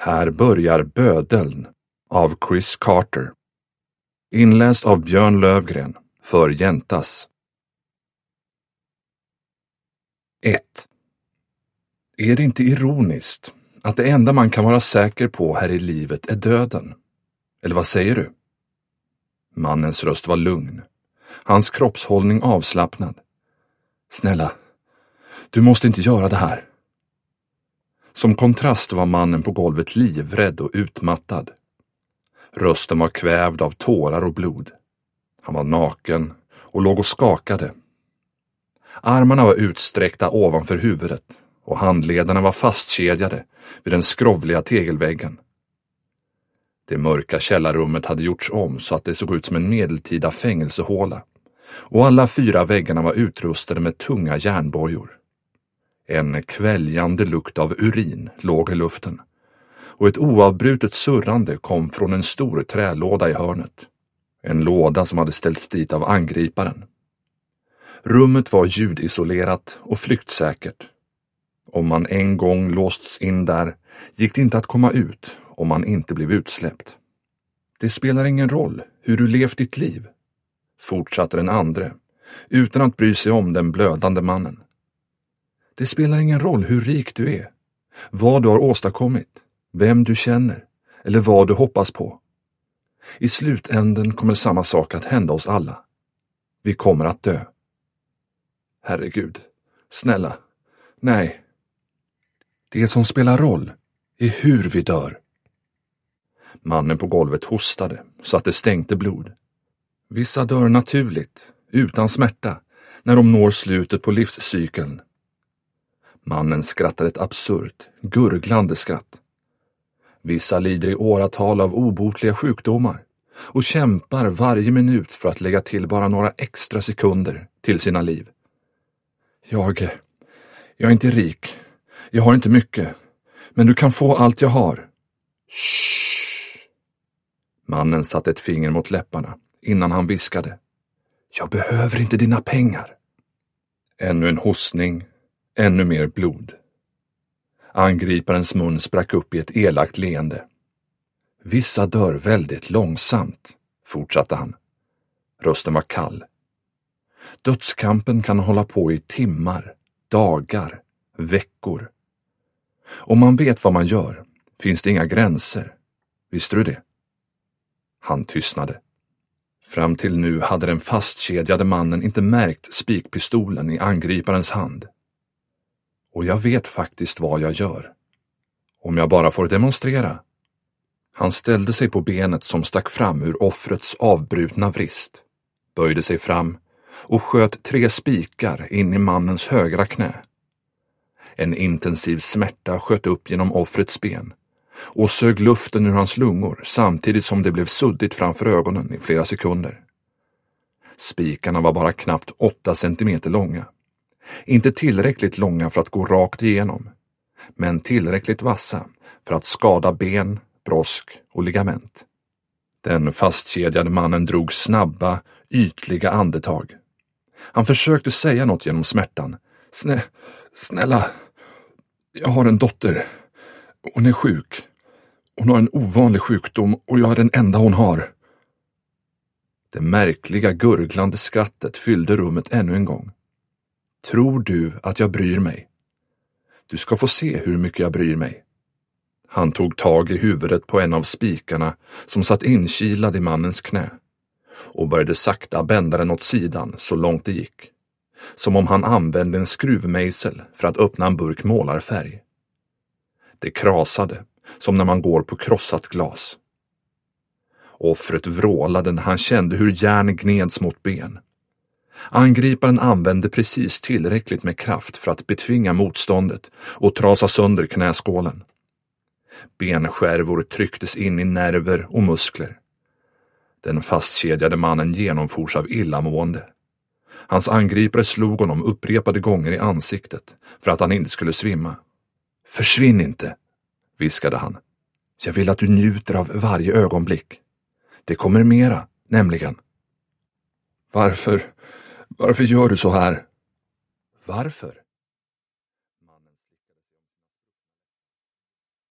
Här börjar bödeln av Chris Carter. Inläst av Björn Lövgren för Jäntas. 1. Är det inte ironiskt att det enda man kan vara säker på här i livet är döden? Eller vad säger du? Mannens röst var lugn. Hans kroppshållning avslappnad. Snälla, du måste inte göra det här. Som kontrast var mannen på golvet livrädd och utmattad. Rösten var kvävd av tårar och blod. Han var naken och låg och skakade. Armarna var utsträckta ovanför huvudet och handlederna var fastkedjade vid den skrovliga tegelväggen. Det mörka källarrummet hade gjorts om så att det såg ut som en medeltida fängelsehåla, och alla 4 väggarna var utrustade med tunga järnbojor. En kväljande lukt av urin låg i luften, och ett oavbrutet surrande kom från en stor trälåda i hörnet. En låda som hade ställts dit av angriparen. Rummet var ljudisolerat och flyktsäkert. Om man en gång låsts in där gick det inte att komma ut om man inte blev utsläppt. Det spelar ingen roll hur du levt ditt liv, fortsatte den andre, utan att bry sig om den blödande mannen. Det spelar ingen roll hur rik du är, vad du har åstadkommit, vem du känner eller vad du hoppas på. I slutänden kommer samma sak att hända oss alla. Vi kommer att dö. Herregud, snälla, nej. Det som spelar roll är hur vi dör. Mannen på golvet hostade så att det stänkte blod. Vissa dör naturligt, utan smärta, när de når slutet på livscykeln. Mannen skrattade ett absurt, gurglande skratt. Vissa lider i åratal av obotliga sjukdomar och kämpar varje minut för att lägga till bara några extra sekunder till sina liv. Jag är inte rik. Jag har inte mycket. Men du kan få allt jag har. Shh. Mannen satte ett finger mot läpparna innan han viskade. Jag behöver inte dina pengar. Ännu en hostning, ännu mer blod. Angriparens mun sprack upp i ett elakt leende. Vissa dör väldigt långsamt, fortsatte han. Rösten var kall. Dödskampen kan hålla på i timmar, dagar, veckor. Om man vet vad man gör finns det inga gränser. Visste du det? Han tystnade. Fram till nu hade den fastkedjade mannen inte märkt spikpistolen i angriparens hand. Och jag vet faktiskt vad jag gör. Om jag bara får demonstrera. Han ställde sig på benet som stack fram ur offrets avbrutna vrist, böjde sig fram och sköt 3 spikar in i mannens högra knä. En intensiv smärta sköt upp genom offrets ben och sög luften ur hans lungor samtidigt som det blev suddigt framför ögonen i flera sekunder. Spikarna var bara knappt 8 centimeter långa. Inte tillräckligt långa för att gå rakt igenom, men tillräckligt vassa för att skada ben, brosk och ligament. Den fastkedjade mannen drog snabba, ytliga andetag. Han försökte säga något genom smärtan. Snälla, jag har en dotter. Hon är sjuk. Hon har en ovanlig sjukdom och jag är den enda hon har. Det märkliga gurglande skrattet fyllde rummet ännu en gång. Tror du att jag bryr mig? Du ska få se hur mycket jag bryr mig. Han tog tag i huvudet på en av spikarna som satt inkilad i mannens knä och började sakta bända den åt sidan så långt det gick. Som om han använde en skruvmejsel för att öppna en burk målarfärg. Det krasade som när man går på krossat glas. Offret vrålade när han kände hur järn gneds mot ben. Angriparen använde precis tillräckligt med kraft för att betvinga motståndet och trasa sönder knäskålen. Benskärvor trycktes in i nerver och muskler. Den fastkedjade mannen genomfors av illamående. Hans angripare slog honom upprepade gånger i ansiktet för att han inte skulle svimma. Försvinn inte, viskade han. Jag vill att du njuter av varje ögonblick. Det kommer mera, nämligen. Varför gör du så här? Varför?